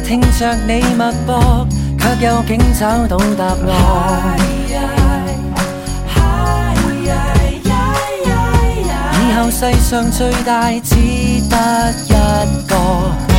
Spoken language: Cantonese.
聽着你脈搏，卻又竟找到答案。以後世上最大只得一個。